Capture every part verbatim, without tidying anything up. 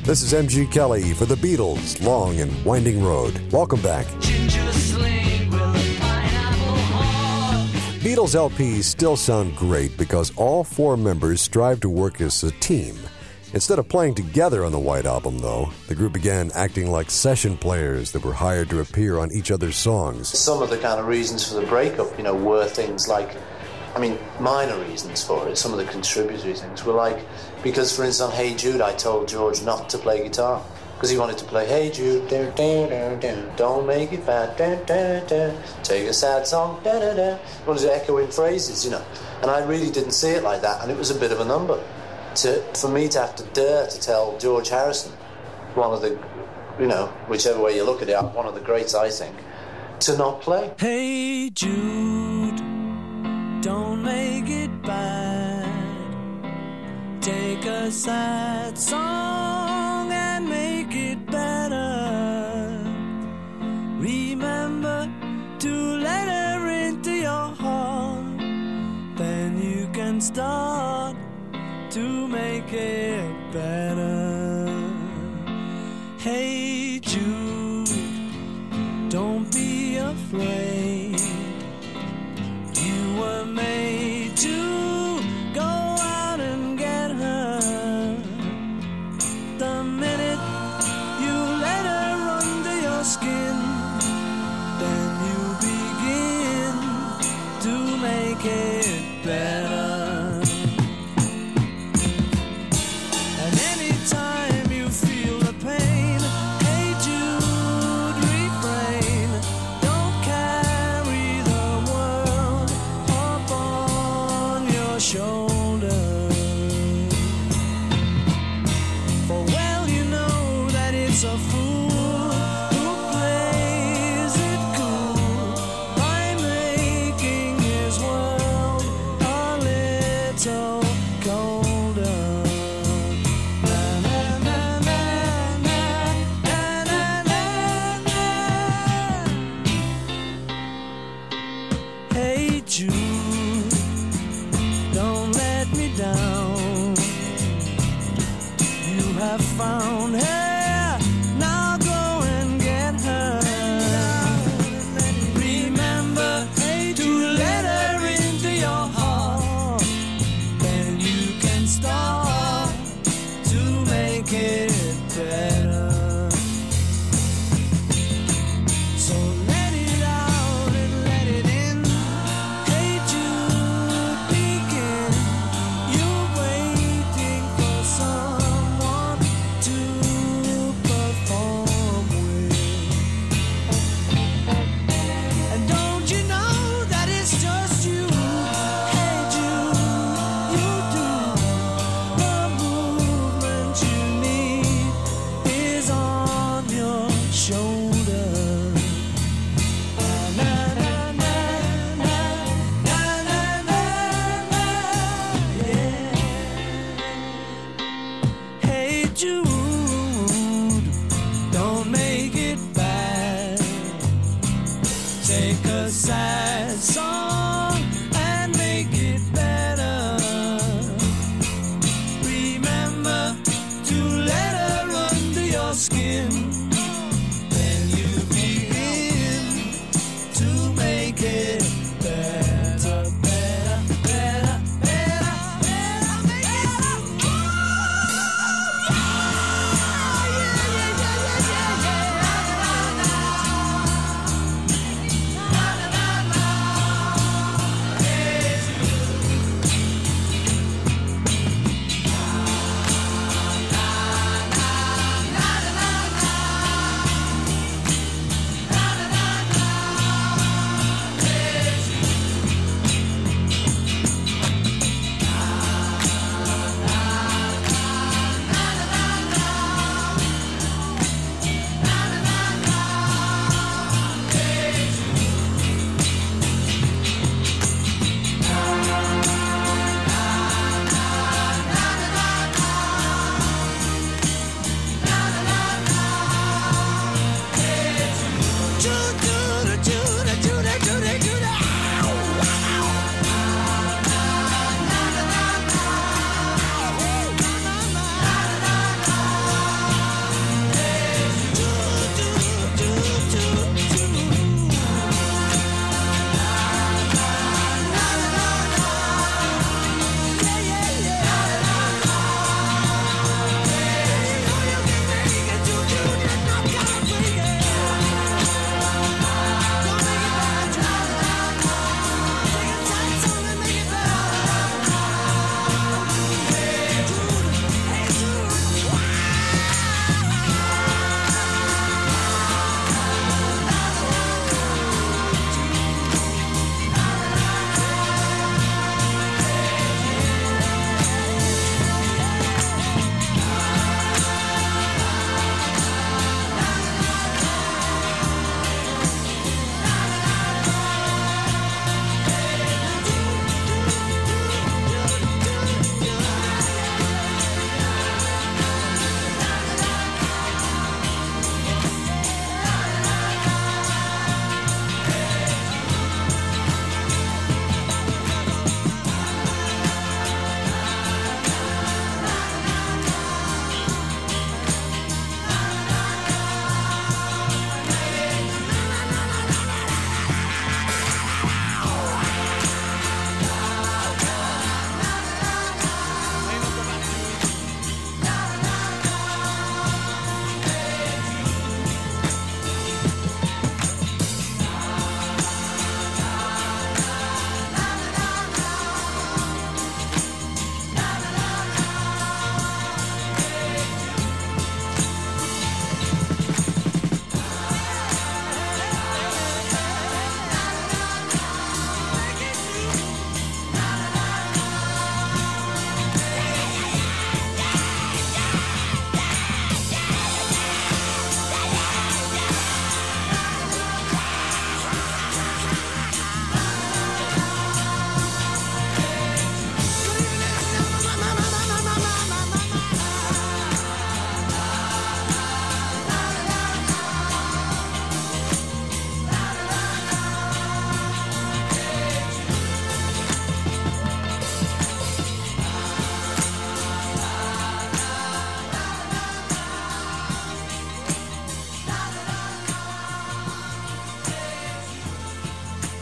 This is M G Kelly for the Beatles' Long and Winding Road. Welcome back. Beatles L Ps still sound great because all four members strive to work as a team. Instead of playing together on the White Album, though, the group began acting like session players that were hired to appear on each other's songs. Some of the kind of reasons for the breakup, you know, were things like, I mean, minor reasons for it. Some of the contributory things were like, because, for instance, on Hey Jude, I told George not to play guitar because he wanted to play Hey Jude, da, da, da, da, don't make it bad, da, da, da, take a sad song, da, da, da. He wanted to echo in phrases, you know. And I really didn't see it like that, and it was a bit of a number to for me to have to dare to tell George Harrison, one of the, you know, whichever way you look at it, one of the greats, I think, to not play. Hey Jude, don't make it bad. Take a sad song and make it better. Remember to let her into your heart. Then you can start to make it better. Hey Jude, don't be afraid. You were made to go out and get her. The minute you let her under your skin, then you begin to make it better. And anytime you feel the pain, hey Jude, refrain. Don't carry the world up on your shoulder. For well you know that it's a fool who plays it cool by making his world a little colder. Na, na, na, na, na, na, na, na, na. Hey Jude, don't let me down. You have found her, now go and get her. Remember to let her into your heart. Then you can start to make it better. So let it out and let it in. Hey Jude, begin. You're waiting for someone to perform with. And don't you know that it's just you? Hey Jude, you do. The movement you need is on your shoulder. Na, na, na, na, na, na, na, na, yeah. Hey Jude, don't make it bad. Take a sad song and make it better. Remember to let her under your skin. Then you begin to make it better, better, better, better, better, make it better.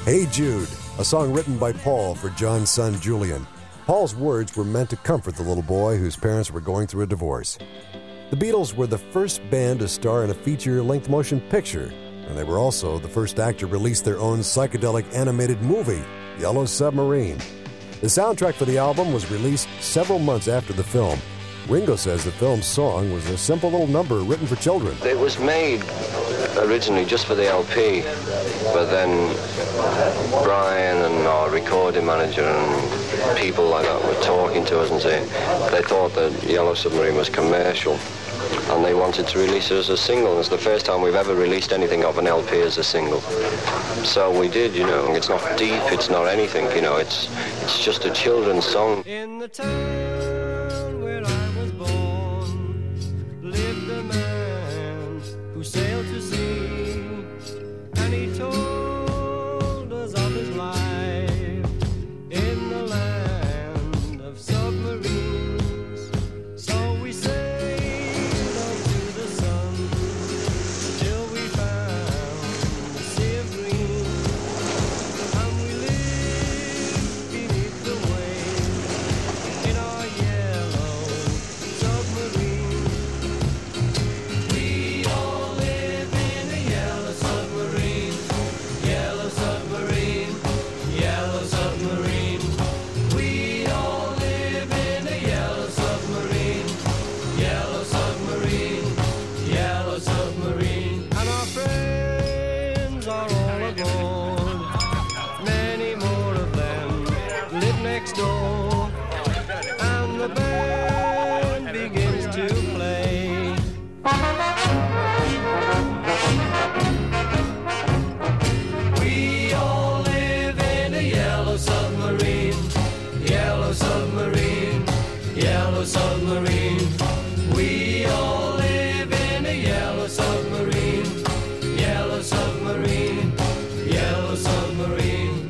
Hey Jude, a song written by Paul for John's son Julian. Paul's words were meant to comfort the little boy whose parents were going through a divorce. The Beatles were the first band to star in a feature-length motion picture, and they were also the first act to release their own psychedelic animated movie, Yellow Submarine. The soundtrack for the album was released several months after the film. Ringo says the film's song was a simple little number written for children. It was made originally just for the L P, but then Brian and our recording manager and people like that were talking to us and saying they thought that Yellow Submarine was commercial and they wanted to release it as a single. It's the first time we've ever released anything off an L P as a single. So we did, you know. It's not deep, it's not anything, you know. It's it's just a children's song. In the town where I was born lived a man who sailed to sea, and he told us of his life in the land of submarines. So we sailed up to the sun till we found the sea of green, and we lived beneath the waves in our yellow submarine. We all live in a yellow submarine, yellow submarine, yellow submarine. We all live in a yellow submarine, yellow submarine, yellow submarine. And our friends are all aboard. Many more of them live next door. And the band begins to play. We all live in a yellow submarine, yellow submarine, yellow submarine. We all live in a yellow submarine, yellow submarine, yellow submarine.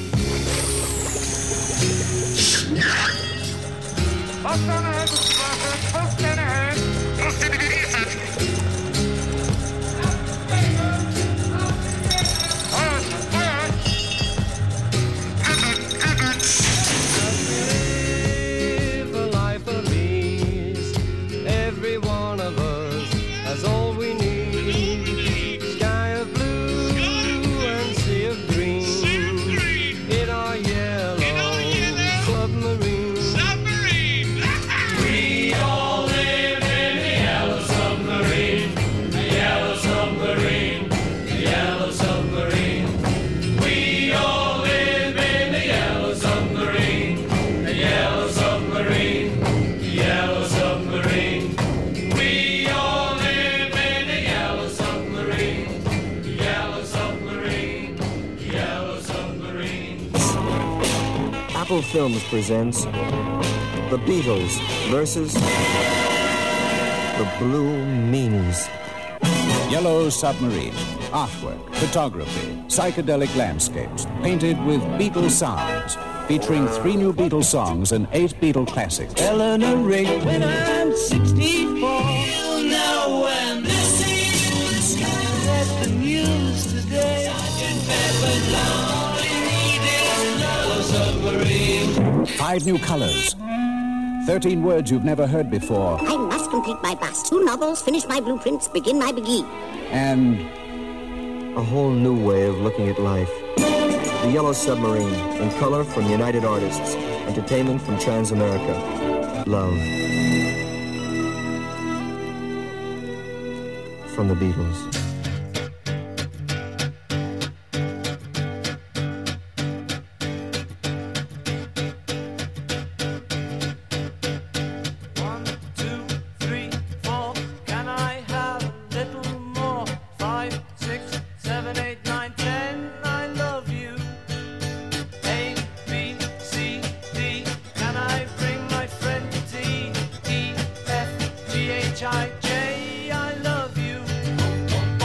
Live a life of ease. Every one of us has all we need. Sky of blue and sea of green in our yellow submarine. We all live in a yellow submarine, a yellow submarine, a yellow submarine. We all live in a yellow submarine, a yellow submarine, a yellow submarine. We all live in a yellow submarine, a yellow submarine, a yellow submarine. Apple Films presents The Beatles versus The Blue Meanies. Yellow Submarine. Artwork, photography, psychedelic landscapes, painted with Beatles sounds, featuring three new Beatles songs and eight Beatles classics. Eleanor Rigby, when I'm sixty-four, you'll know when this is read the news today. Sergeant Pepper's Lonely Needle, Yellow Submarine. Five new colors. Thirteen words you've never heard before. I must complete my bust. Two novels, finish my blueprints, begin my begee. And A whole new way of looking at life. The Yellow Submarine, in color from United Artists. Entertainment from Transamerica. Love. From the Beatles. One, two, three, four. Can I have a little more? Five, six, seven, eight, nine, ten. I love you. A, B, C, D. Can I bring my friend to tea? E, F, G, H, I, J. I love you.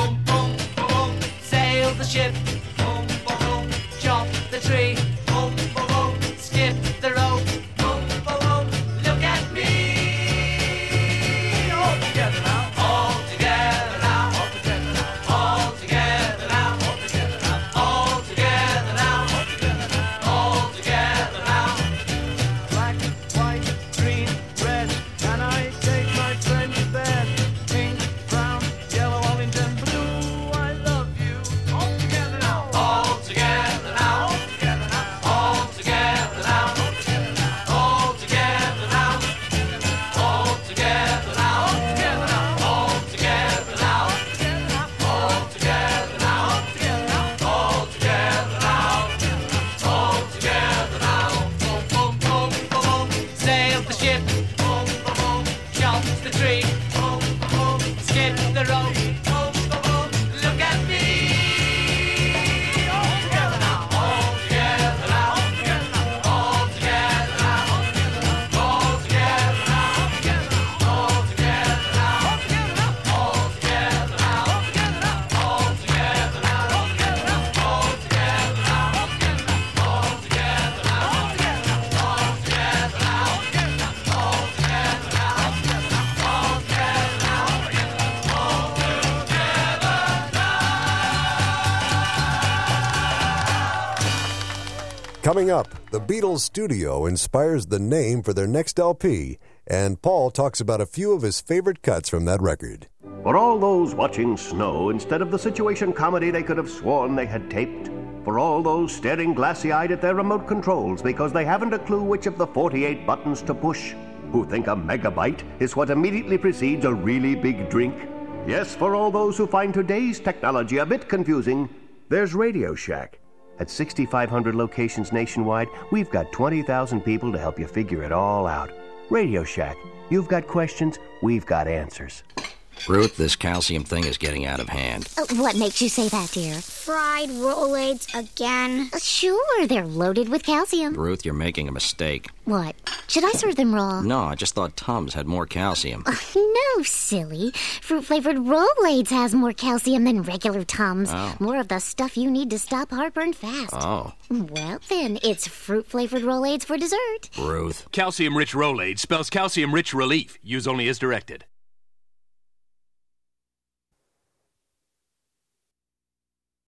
Coming up, the Beatles studio inspires the name for their next L P, and Paul talks about a few of his favorite cuts from that record. For all those watching Snow instead of the situation comedy they could have sworn they had taped. For all those staring glassy-eyed at their remote controls because they haven't a clue which of the forty-eight buttons to push. Who think a megabyte is what immediately precedes a really big drink. Yes, for all those who find today's technology a bit confusing, there's Radio Shack. At sixty-five hundred locations nationwide, we've got twenty thousand people to help you figure it all out. Radio Shack. You've got questions, we've got answers. Ruth, this calcium thing is getting out of hand. Uh, what makes you say that, dear? Fried Rolaids again? Uh, sure, they're loaded with calcium. Ruth, you're making a mistake. What? Should I serve them raw? No, I just thought Tums had more calcium. Uh, no, silly. Fruit-flavored Rolaids has more calcium than regular Tums. Oh. More of the stuff you need to stop heartburn fast. Oh. Well, then, it's fruit-flavored Rolaids for dessert. Ruth. Calcium-rich Rolaids spells calcium-rich relief. Use only as directed.